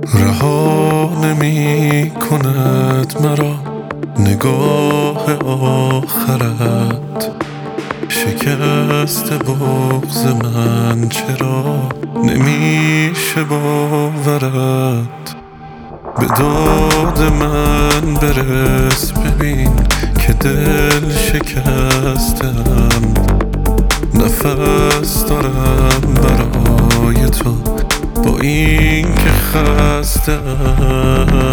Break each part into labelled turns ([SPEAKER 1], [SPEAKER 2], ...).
[SPEAKER 1] رها نمی کند مرا نگاه آخرت. شکست بغض من چرا نمیشه باورت. به داد من برس ببین که دل شکستم. نفس دارم برای تو با این که خستم.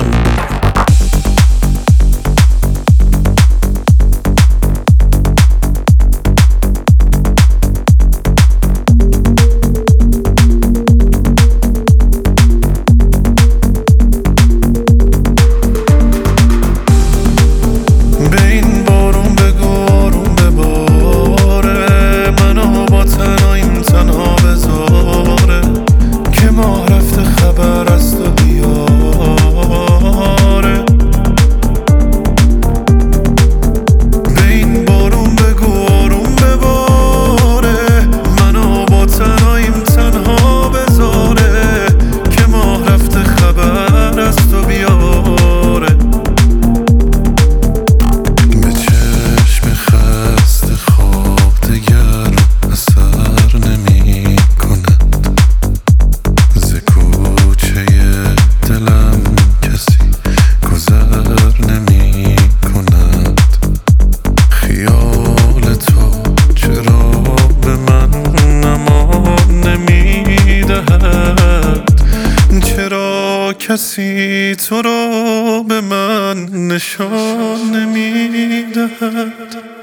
[SPEAKER 1] کسی تو رو به من نشان نمیدهد.